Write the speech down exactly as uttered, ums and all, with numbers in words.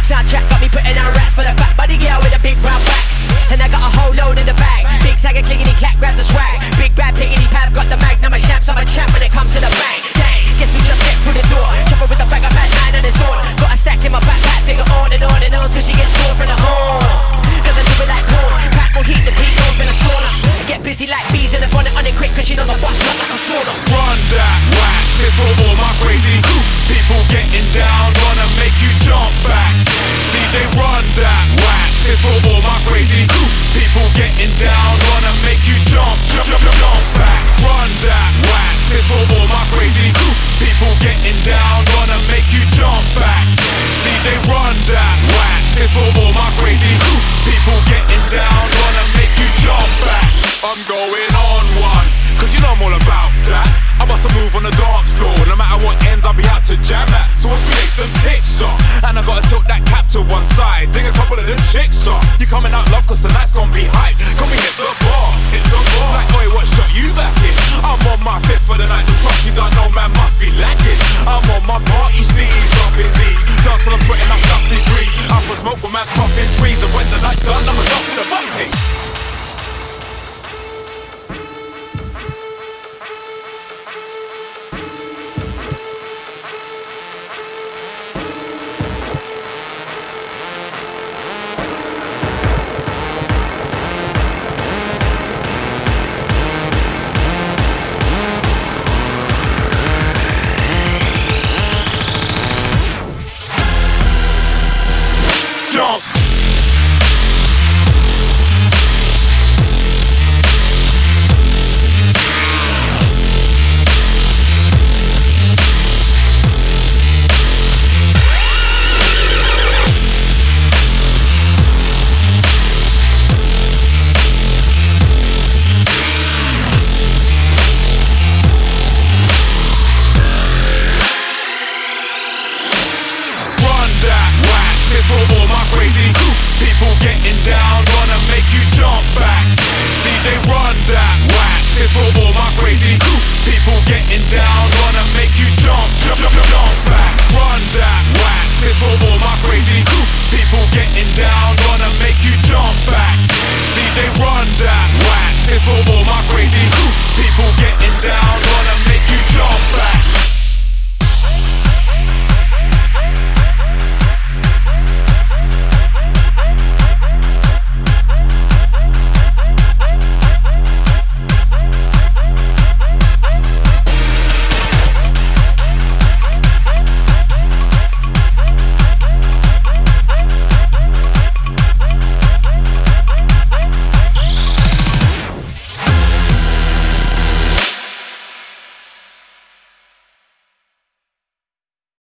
Soundtrack got me putting on rats for the fat body girl with the big brown backs. And I got a whole load in the bag. Big sagger clickety clack, grab the swag. Big bad piggity pad, got the mag. Now my champs, I'm a champ when it comes to the bang. Dang, guess who just stepped through the door? Chopper with the bag of fat nine on his horn. Got a stack in my backpack, figure on and on and on till she gets sore from the horn. Cause I do it like corn.